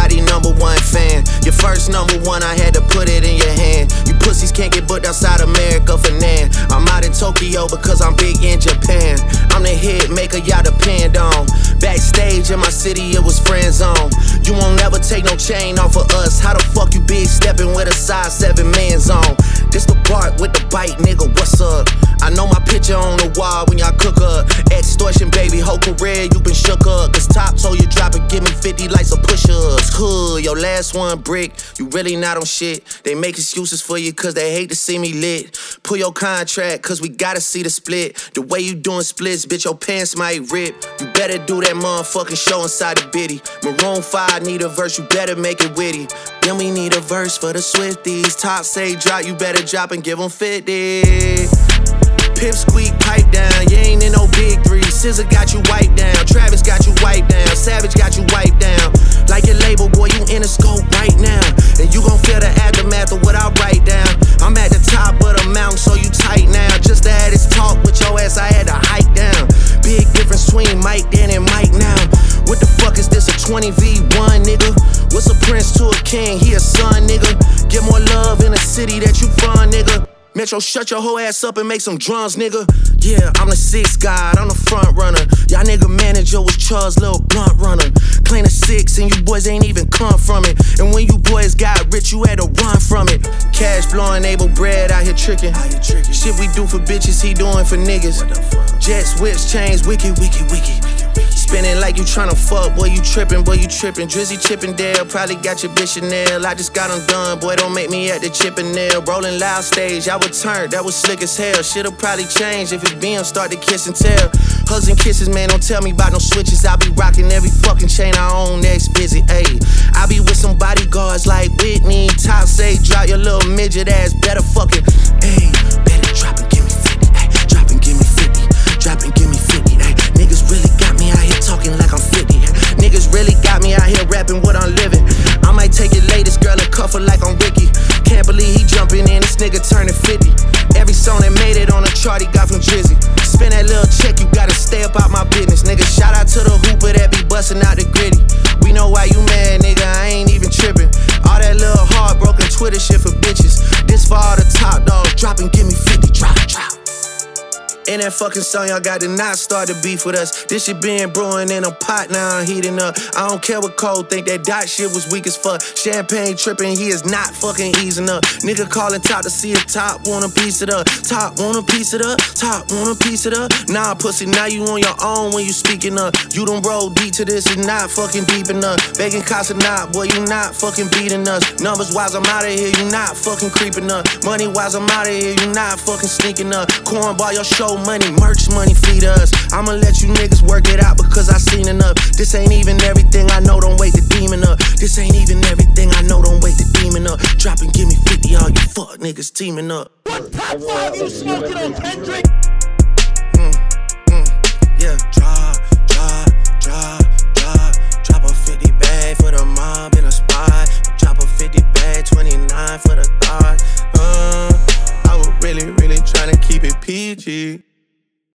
everybody #1 fan. Your first #1, I had to put it in your hand. You pussies can't get booked outside America for Nan. I'm out in Tokyo because I'm big in Japan. I'm the hit maker y'all depend on. Backstage in my city, it was friend zone. You won't never take no chain off of us. How the fuck you big stepping with a size 7 man zone? This the part with the bite, nigga, what's up? I know my picture on the wall when y'all cook up. Extortion, baby, whole career you been shook up. Cause Top told you drop it, give me 50 like some push-ups. Cool, your last one brick, you really not on shit. They make excuses for you cause they hate to see me lit. Pull your contract cause we gotta see the split. The way you doing splits, bitch, your pants might rip. You better do that motherfucking show inside the bitty. Maroon 5 need a verse, you better make it witty. Then we need a verse for the Swifties. Top say drop, you better drop and give them 50. Pip squeak, pipe down, you ain't in no big 3. SZA got you wiped down, Travis got you wiped down, Savage got you wiped down. Like your label, boy, you in the scope right now. And you gon' feel the aftermath of what I write down. I'm at the top of the mountain, so you tight now. Just to have this talk with your ass, I had to hike down. Big difference between Mike then and Mike now. What the fuck is this, a 20v1, nigga? What's a prince to a king, he a son, nigga? Get more love in the city that you from, nigga. Metro, shut your whole ass up and make some drums, nigga. Yeah, I'm the 6th guy, I'm the front runner. Y'all nigga manager was Charles' little blunt runner. Claim the 6 and you boys ain't even come from it. And when you boys got rich, you had to run from it. Cash blowing, able bread out here tricking. Shit we do for bitches, he doing for niggas. Jets, whips, chains, wicked. Spinning like you tryna fuck, boy, you trippin', Drizzy Chippendale, probably got your bitch Chanel. I just got them done, boy, don't make me at the Chippendale. Rolling loud stage, I would turn, that was slick as hell. Shit'll probably change if it BM start to kiss and tell. Hugs and kisses, man, don't tell me about no switches. I be rocking every fucking chain I own, next visit, ayy. I be with some bodyguards like Whitney. Top say, drop your little midget ass, better fucking, ayy. Better drop and give me 50, ayy. Drop and give me 50, drop and give me 50, ayy. Niggas really got me out here talking like I'm 50. Niggas really got me out here rapping what I'm living. I might take your latest girl and cuff her like I'm Ricky. Can't believe he jumping in, this nigga turning 50. Every song that made it on a chart he got from Drizzy. Spend that little check, you gotta stay up out my business, nigga. Shout out to the hooper that be busting out the gritty. We know why you mad, nigga, I ain't even tripping. All that little heartbroken Twitter shit for bitches. This for all the top dogs, drop and give me 50, drop. In that fucking song, y'all got to not start the beef with us. This shit been brewing in a pot, now I'm heating up. I don't care what Cole think, that dot shit was weak as fuck. Champagne tripping, he is not fucking easing up. Nigga calling top to see if Top want a piece of it up. Top want a piece of it up, Top want a piece of it up. Nah, pussy, now you on your own when you speaking up. You done roll deep to this, and not fucking deep enough. Begging Casa not, boy, you not fucking beating us. Numbers wise, I'm out of here, you not fucking creeping up. Money wise, I'm out of here, you not fucking sneaking up. Cornball, your show money, merch money, feed us. I'ma let you niggas work it out because I seen enough. This ain't even everything I know, don't wait the demon up. This ain't even everything I know, don't wait the demon up. Drop and give me 50, all you fuck niggas teaming up. What top 5 you smoking on, Kendrick?